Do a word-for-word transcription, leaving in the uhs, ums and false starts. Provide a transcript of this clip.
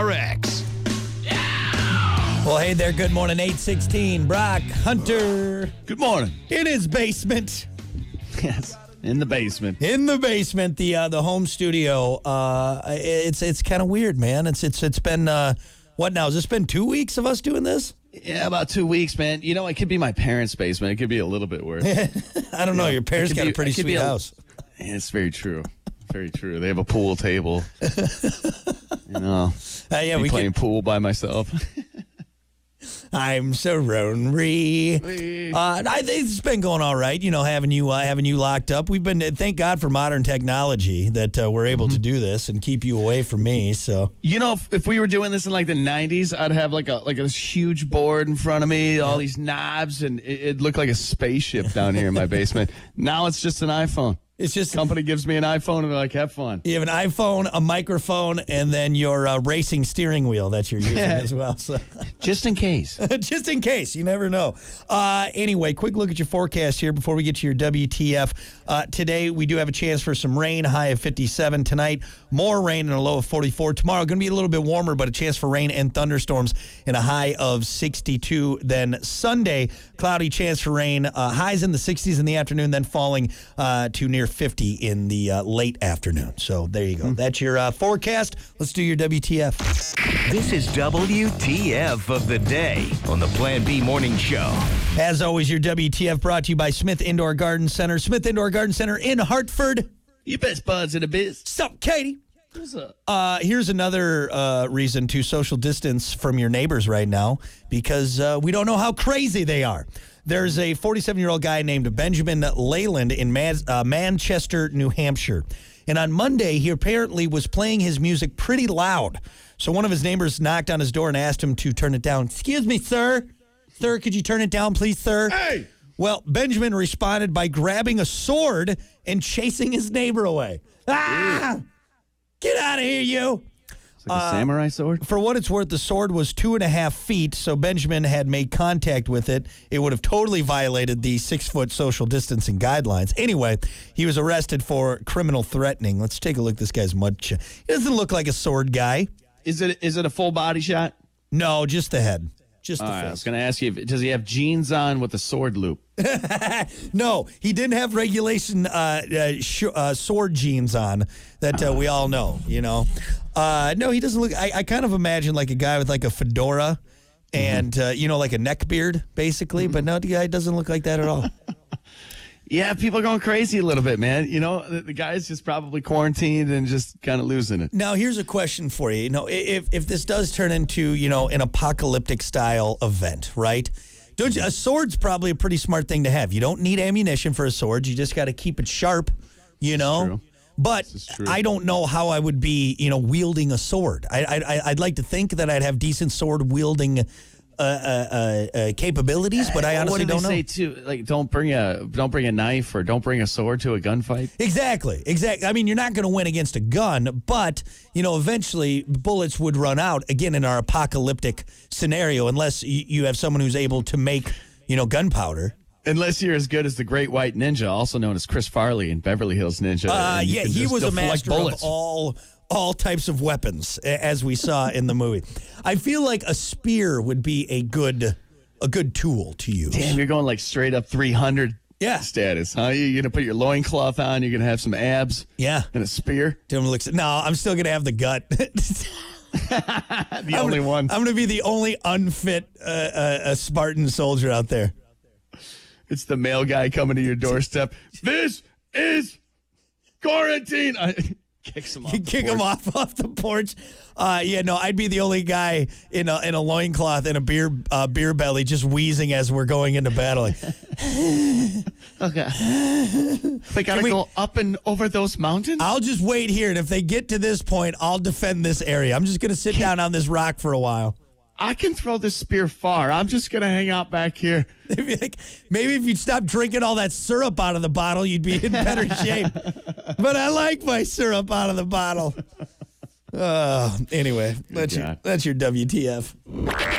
R X. Well, hey there. Good morning. eight sixteen. Brock Hunter. Good morning. In his basement. Yes, in the basement. In the basement, the uh, the home studio. Uh, it's it's kind of weird, man. It's it's it's been uh, what now? Has this been two weeks of us doing this? Yeah, about two weeks, man. You know, it could be my parents' basement. It could be a little bit worse. I don't know. Your parents got be, a pretty sweet a, house. Yeah, it's very true. Very true. They have a pool table. You know, uh, yeah, be we playing can... pool by myself. I'm so lonely. Uh, I think it's been going all right, you know, having you uh, having you locked up. We've been, thank God for modern technology that uh, we're able mm-hmm. to do this and keep you away from me. So, you know, if, if we were doing this in like the nineties, I'd have like a like a huge board in front of me, all these knobs, and it, it'd look like a spaceship down here in my basement. Now it's just an iPhone. It's just company gives me an iPhone and they're like, have fun. You have an iPhone, a microphone, and then your uh, racing steering wheel that you're using as well. So. Just in case. Just in case. You never know. Uh, anyway, quick look at your forecast here before we get to your W T F. Uh, today, we do have a chance for some rain, high of fifty-seven. Tonight, more rain and a low of forty-four. Tomorrow, going to be a little bit warmer, but a chance for rain and thunderstorms and a high of sixty-two. Then Sunday, cloudy, chance for rain, uh, highs in the sixties in the afternoon, then falling uh, to near fifty in the uh, late afternoon. So there you go. Mm. That's your uh, forecast. Let's do your W T F. This is W T F of the day on the Plan B Morning Show. As always, your W T F brought to you by Smith Indoor Garden Center. Smith Indoor Garden Center in Hartford. You best buds in the biz. What's up, Katie? What's up? Uh, here's another uh, reason to social distance from your neighbors right now, because uh, we don't know how crazy they are. There's a forty-seven-year-old guy named Benjamin Leyland in Man- uh, Manchester, New Hampshire. And on Monday, he apparently was playing his music pretty loud. So one of his neighbors knocked on his door and asked him to turn it down. Excuse me, sir. Sir, could you turn it down, please, sir? Hey! Well, Benjamin responded by grabbing a sword and chasing his neighbor away. Ah! Get out of here, you! It's like a uh, samurai sword? For what it's worth, the sword was two and a half feet, so Benjamin had made contact with it. It would have totally violated the six-foot social distancing guidelines. Anyway, he was arrested for criminal threatening. Let's take a look at this guy's mud. Ch- he doesn't look like a sword guy. Is it is it a full body shot? No, just the head. Just the All right, face. I was going to ask you, if, does he have jeans on with a sword loop? No, he didn't have regulation uh, uh, sh- uh, sword jeans on that uh, we all know, you know. Uh, no, he doesn't look, I, I kind of imagine like a guy with like a fedora and, mm-hmm. uh, you know, like a neck beard, basically. Mm-hmm. But no, the guy doesn't look like that at all. Yeah, people are going crazy a little bit, man. You know, the, the guy's just probably quarantined and just kind of losing it. Now, here's a question for you. You know, if if this does turn into, you know, an apocalyptic style event, right? Don't you, a sword's probably a pretty smart thing to have. You don't need ammunition for a sword. You just got to keep it sharp, you know? True. But I don't know how I would be, you know, wielding a sword. I, I, I'd like to think that I'd have decent sword wielding Uh, uh, uh, capabilities, but I honestly what do don't they know. Say too, like don't bring a don't bring a knife or don't bring a sword to a gunfight. Exactly, exactly. I mean, you're not going to win against a gun, but you know, eventually bullets would run out again in our apocalyptic scenario, unless you, you have someone who's able to make, you know, gunpowder. Unless you're as good as the Great White Ninja, also known as Chris Farley in Beverly Hills Ninja. Uh, yeah, he was a master of all. all types of weapons, as we saw in the movie. I feel like a spear would be a good a good tool to use. Damn, you're going like straight up three hundred yeah. status, huh? You're going to put your loincloth on, you're going to have some abs yeah. and a spear? Tim looks, no, I'm still going to have the gut. the I'm only gonna, one. I'm going to be the only unfit uh, uh, a Spartan soldier out there. It's the male guy coming to your doorstep. This is quarantine. I- Kicks him off You kick him off off the porch. Uh, yeah, no, I'd be the only guy in a in a loincloth and a beer uh, beer belly just wheezing as we're going into battle. Like, okay. We got to go up and over those mountains? I'll just wait here, and if they get to this point, I'll defend this area. I'm just going to sit down on this rock for a while. I can throw this spear far. I'm just going to hang out back here. Maybe, like, maybe if you'd stop drinking all that syrup out of the bottle, you'd be in better shape. But I like my syrup out of the bottle. Uh, anyway, that's your, that's your W T F.